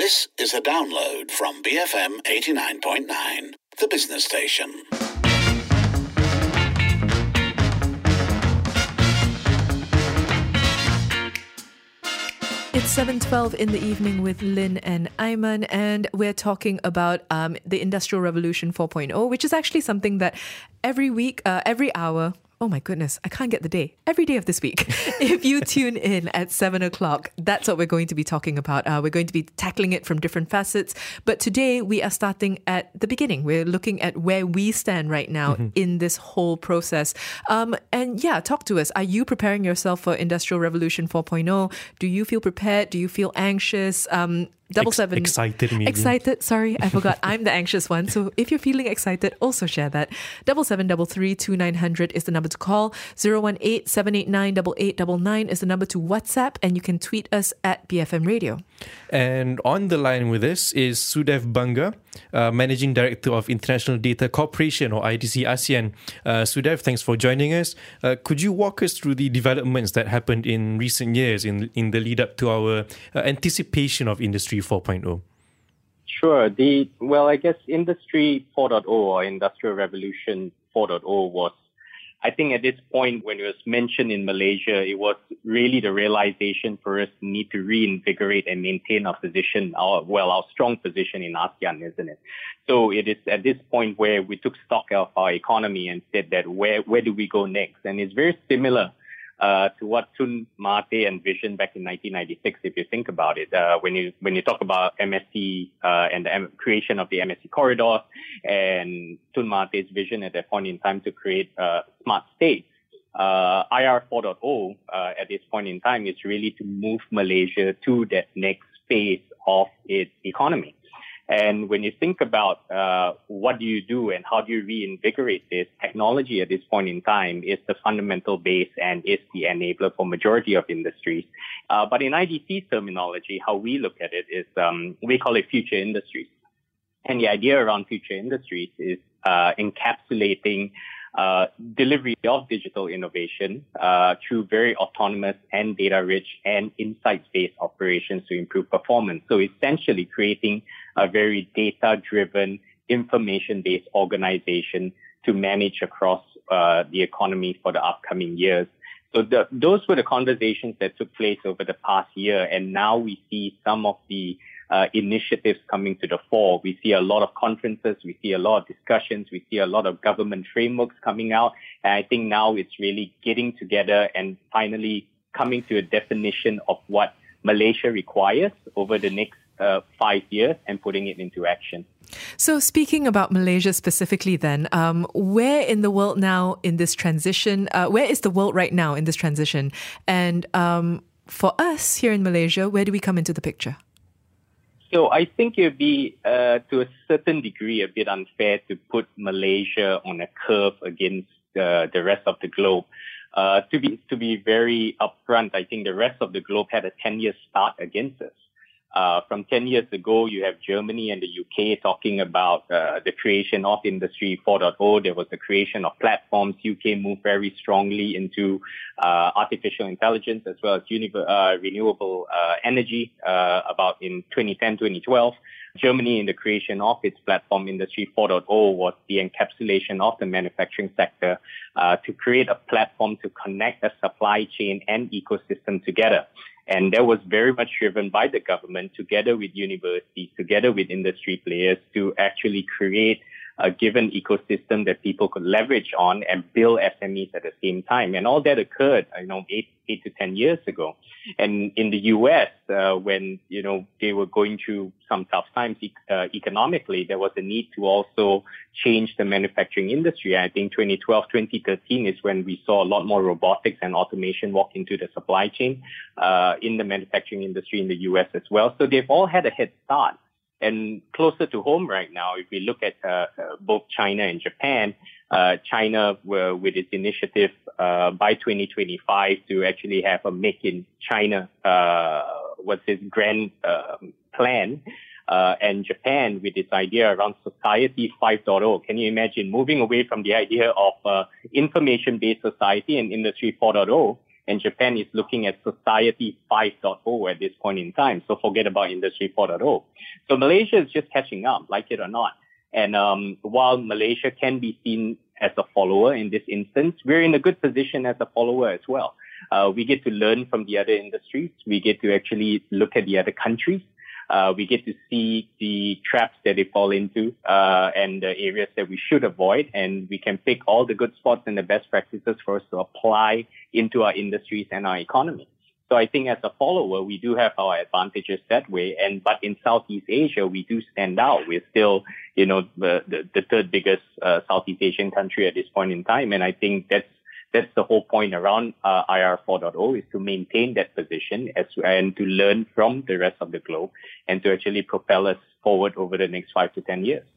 This is a download from BFM 89.9, the business station. It's 7:12 in the evening with Lynn and Ayman, and we're talking about the Industrial Revolution 4.0, which is actually something that every week, every hour, oh my goodness, I can't get the day. Every day of this week, if you tune in at 7 o'clock, that's what we're going to be talking about. We're going to be tackling it from different facets. But today we are starting at the beginning. We're looking at where we stand right now in this whole process. And yeah, talk to us. Are you preparing yourself for Industrial Revolution 4.0? Do you feel prepared? Do you feel anxious? Excited, maybe. Excited, sorry, I forgot. I'm the anxious one. So if you're feeling excited, also share that. 7733 is the number to call. 018-789-8899 is the number to WhatsApp, and you can tweet us at BFM Radio. And on the line with us is Sudev Banga, Managing Director of International Data Corporation, or IDC ASEAN. Sudev, thanks for joining us. Could you walk us through the developments that happened in recent years in the lead up to our anticipation of Industry 4.0? Sure. I guess Industry 4.0 or Industrial Revolution 4.0 was, I think at this point when it was mentioned in Malaysia, it was really the realization for us to need to reinvigorate and maintain our position, our strong position in ASEAN, isn't it? So it is at this point where we took stock of our economy and said that where do we go next? And it's very similar to what Tun Mahathir envisioned back in 1996, if you think about it. When you talk about MSC and the creation of the MSC corridor and Tun Mahathir's vision at that point in time to create smart states, IR 4.0 at this point in time is really to move Malaysia to that next phase of its economy. And when you think about what do you do and how do you reinvigorate this, technology at this point in time is the fundamental base and is the enabler for majority of industries. But in IDC's terminology, how we look at it is we call it future industries. And the idea around future industries is encapsulating delivery of digital innovation through very autonomous and data-rich and insights-based operations to improve performance. So essentially creating a very data-driven, information-based organization to manage across the economy for the upcoming years. So those were the conversations that took place over the past year, and now we see some of the initiatives coming to the fore. We see a lot of conferences, we see a lot of discussions, we see a lot of government frameworks coming out. And I think now it's really getting together and finally coming to a definition of what Malaysia requires over the next 5 years and putting it into action. So speaking about Malaysia specifically then, where in the world now in this transition, where is the world right now in this transition? And for us here in Malaysia, where do we come into the picture? So I think it would be, to a certain degree, a bit unfair to put Malaysia on a curve against the rest of the globe. To be very upfront, I think the rest of the globe had a 10-year start against us. From 10 years ago, you have Germany and the UK talking about the creation of Industry 4.0. There was the creation of platforms. UK moved very strongly into artificial intelligence as well as renewable energy about in 2010, 2012. Germany, in the creation of its platform Industry 4.0, was the encapsulation of the manufacturing sector to create a platform to connect a supply chain and ecosystem together. And that was very much driven by the government together with universities, together with industry players to actually create a given ecosystem that people could leverage on and build SMEs at the same time. And all that occurred, 8 to 10 years ago. And in the US, when, they were going through some tough times economically, there was a need to also change the manufacturing industry. I think 2012, 2013 is when we saw a lot more robotics and automation walk into the supply chain in the manufacturing industry in the US as well. So they've all had a head start. And closer to home right now, if we look at both China and Japan, China with its initiative by 2025 to actually have a Make in China, what's its grand plan, and Japan with its idea around Society 5.0. Can you imagine moving away from the idea of information-based society and Industry 4.0 and Japan is looking at Society 5.0 at this point in time. So forget about Industry 4.0. So Malaysia is just catching up, like it or not. And while Malaysia can be seen as a follower in this instance, we're in a good position as a follower as well. We get to learn from the other industries. We get to actually look at the other countries. We get to see the traps that they fall into and the areas that we should avoid. And we can pick all the good spots and the best practices for us to apply into our industries and our economy. So I think as a follower, we do have our advantages that way. But in Southeast Asia, we do stand out. We're still, the third biggest Southeast Asian country at this point in time. And I think that's the whole point around IR 4.0 is to maintain that position and to learn from the rest of the globe and to actually propel us forward over the next 5 to 10 years.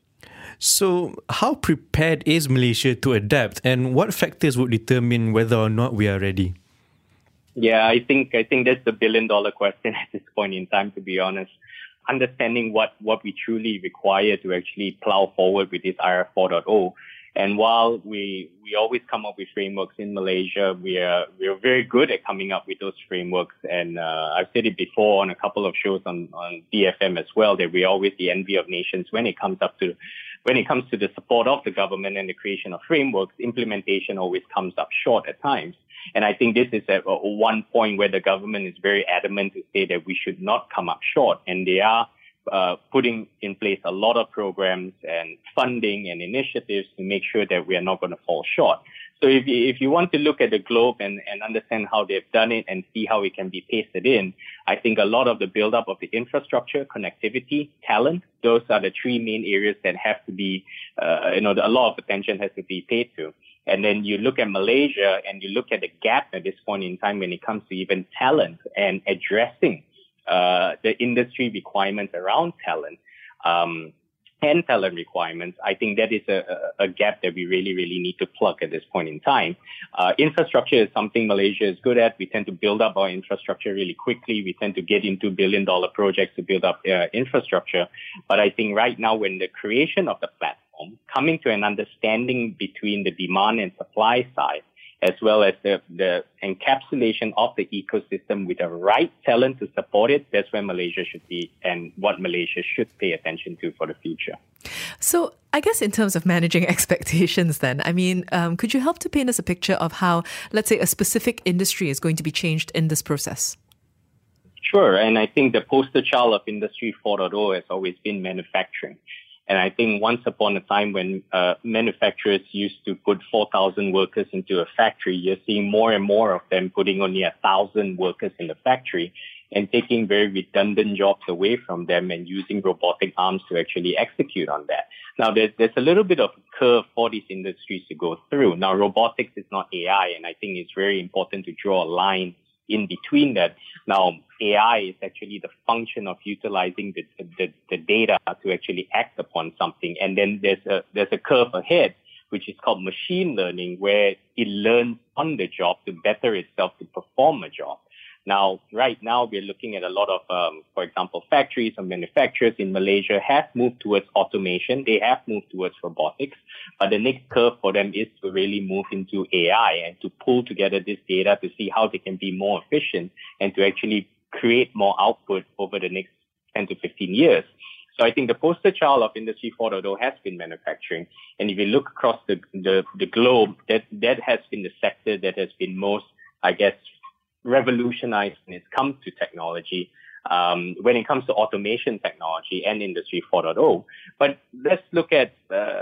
So how prepared is Malaysia to adapt, and what factors would determine whether or not we are ready? Yeah, I think that's the billion-dollar question at this point in time, to be honest. Understanding what we truly require to actually plow forward with this IR 4.0. And while we always come up with frameworks in Malaysia, we're very good at coming up with those frameworks. And I've said it before on a couple of shows on BFM as well, that we're always the envy of nations when it comes to the support of the government and the creation of frameworks. Implementation always comes up short at times. And I think this is at one point where the government is very adamant to say that we should not come up short. And they are putting in place a lot of programs and funding and initiatives to make sure that we are not going to fall short. So if you want to look at the globe and understand how they've done it and see how it can be pasted in, I think a lot of the build-up of the infrastructure, connectivity, talent, those are the three main areas that have to be, a lot of attention has to be paid to. And then you look at Malaysia and you look at the gap at this point in time when it comes to even talent and addressing the industry requirements around talent and talent requirements. I think that is a gap that we really, really need to plug at this point in time. Infrastructure is something Malaysia is good at. We tend to build up our infrastructure really quickly. We tend to get into billion-dollar projects to build up infrastructure. But I think right now, when the creation of the platform, coming to an understanding between the demand and supply side, as well as the encapsulation of the ecosystem with the right talent to support it, that's where Malaysia should be and what Malaysia should pay attention to for the future. So I guess in terms of managing expectations then, could you help to paint us a picture of how, let's say, a specific industry is going to be changed in this process? Sure. And I think the poster child of Industry 4.0 has always been manufacturing. And I think once upon a time when manufacturers used to put 4,000 workers into a factory, you're seeing more and more of them putting only 1,000 workers in the factory and taking very redundant jobs away from them and using robotic arms to actually execute on that. Now, there's a little bit of a curve for these industries to go through. Now, robotics is not AI, and I think it's very important to draw a line in between that. Now, AI is actually the function of utilizing the data to actually act upon something. And then there's a curve ahead, which is called machine learning, where it learns on the job to better itself to perform a job. Now, right now, we're looking at a lot of, for example, factories or manufacturers in Malaysia have moved towards automation. They have moved towards robotics. But the next curve for them is to really move into AI and to pull together this data to see how they can be more efficient and to actually create more output over the next 10 to 15 years. So I think the poster child of Industry 4.0 has been manufacturing. And if you look across the globe, that has been the sector that has been most, I guess, revolutionized when it comes to technology, when it comes to automation technology and Industry 4.0. But let's look at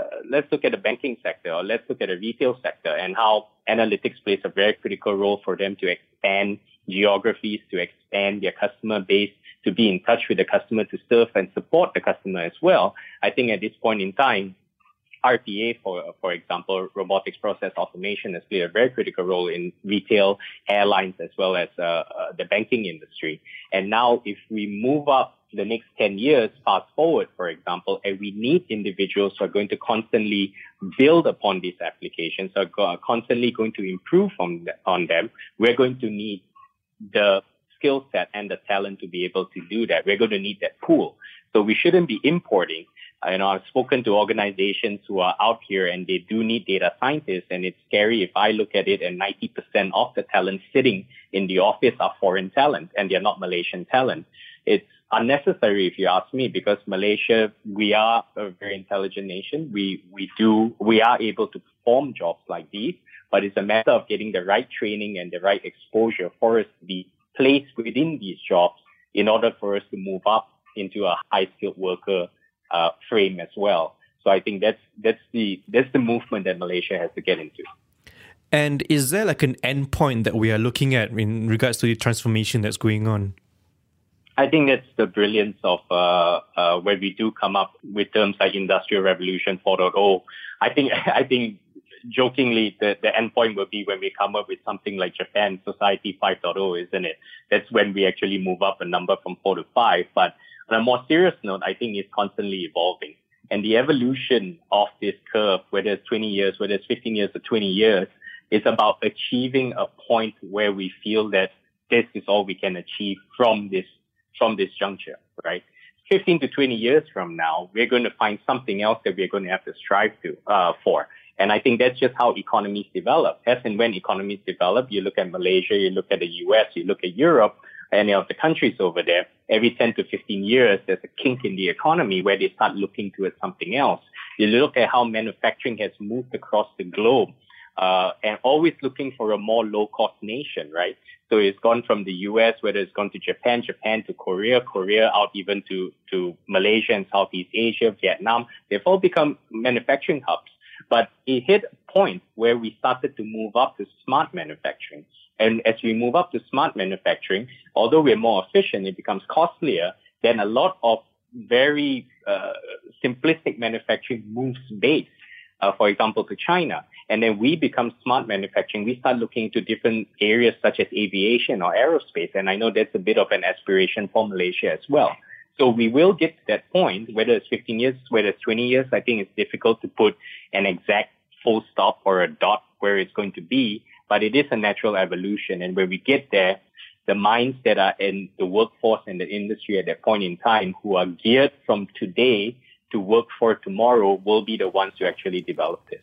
the banking sector, or let's look at the retail sector and how analytics plays a very critical role for them to expand geographies, to expand their customer base, to be in touch with the customer, to serve and support the customer as well. I think at this point in time, RPA, for example, robotics process automation, has played a very critical role in retail, airlines, as well as the banking industry. And now if we move up the next 10 years, fast forward, for example, and we need individuals who are going to constantly build upon these applications, are constantly going to improve on them, we're going to need the skill set and the talent to be able to do that. We're going to need that pool. So we shouldn't be importing. I've spoken to organizations who are out here and they do need data scientists, and it's scary if I look at it and 90% of the talent sitting in the office are foreign talent and they're not Malaysian talent. It's unnecessary if you ask me, because Malaysia, we are a very intelligent nation. We are able to perform jobs like these, but it's a matter of getting the right training and the right exposure for us to be placed within these jobs in order for us to move up into a high-skilled worker frame as well. So I think that's the movement that Malaysia has to get into. And is there like an endpoint that we are looking at in regards to the transformation that's going on? I think that's the brilliance of where we do come up with terms like Industrial Revolution 4.0. I think jokingly the endpoint will be when we come up with something like Japan Society 5.0, isn't it? That's when we actually move up a number from 4 to 5. But on a more serious note, I think it's constantly evolving. And the evolution of this curve, whether it's 20 years, whether it's 15 years or 20 years, is about achieving a point where we feel that this is all we can achieve from this juncture, right? 15 to 20 years from now, we're going to find something else that we're going to have to strive for. And I think that's just how economies develop. As and when economies develop, you look at Malaysia, you look at the US, you look at Europe, any of the countries over there, every 10 to 15 years, there's a kink in the economy where they start looking towards something else. You look at how manufacturing has moved across the globe, and always looking for a more low-cost nation, right? So it's gone from the US, whether it's gone to Japan to Korea out even to Malaysia and Southeast Asia, Vietnam. They've all become manufacturing hubs. But it hit a point where we started to move up to smart manufacturing. And as we move up to smart manufacturing, although we're more efficient, it becomes costlier. Then a lot of very simplistic manufacturing moves base, for example, to China. And then we become smart manufacturing. We start looking into different areas such as aviation or aerospace. And I know that's a bit of an aspiration for Malaysia as well. So we will get to that point, whether it's 15 years, whether it's 20 years. I think it's difficult to put an exact full stop or a dot where it's going to be, but it is a natural evolution. And when we get there, the minds that are in the workforce and the industry at that point in time who are geared from today to work for tomorrow will be the ones who actually develop this.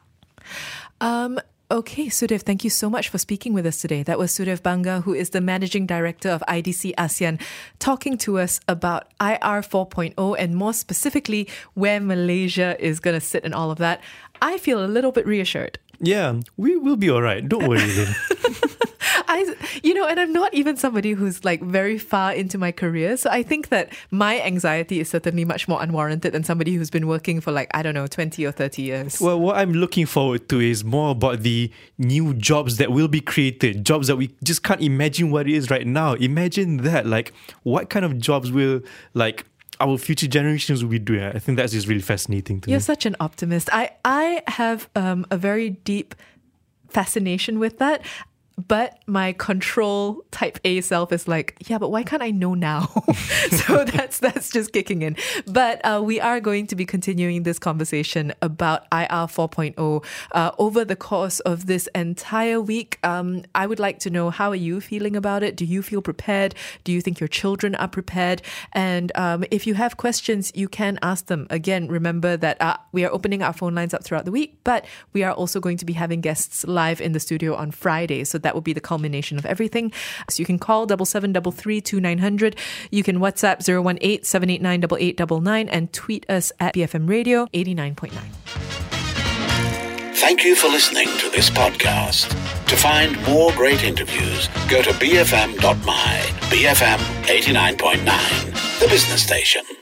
Okay, Sudev, thank you so much for speaking with us today. That was Sudev Banga, who is the Managing Director of IDC ASEAN, talking to us about IR 4.0 and more specifically where Malaysia is going to sit and all of that. I feel a little bit reassured. Yeah, we will be all right. Don't worry, Lynn. And I'm not even somebody who's like very far into my career. So I think that my anxiety is certainly much more unwarranted than somebody who's been working for 20 or 30 years. Well, what I'm looking forward to is more about the new jobs that will be created, jobs that we just can't imagine what it is right now. Imagine that, what kind of jobs will, our future generations will be doing. I think that's just really fascinating to me. You're such an optimist. I have a very deep fascination with that. But my control type A self is like, yeah, but why can't I know now? So that's just kicking in. But we are going to be continuing this conversation about IR 4.0 over the course of this entire week. I would like to know, how are you feeling about it? Do you feel prepared? Do you think your children are prepared? And if you have questions, you can ask them. Again, remember that we are opening our phone lines up throughout the week, but we are also going to be having guests live in the studio on Friday. So that will be the culmination of everything. So you can call 7733 2900. You can WhatsApp 018 789 8899 and tweet us at BFM Radio 89.9. Thank you for listening to this podcast. To find more great interviews, go to bfm.my. BFM 89.9, the business station.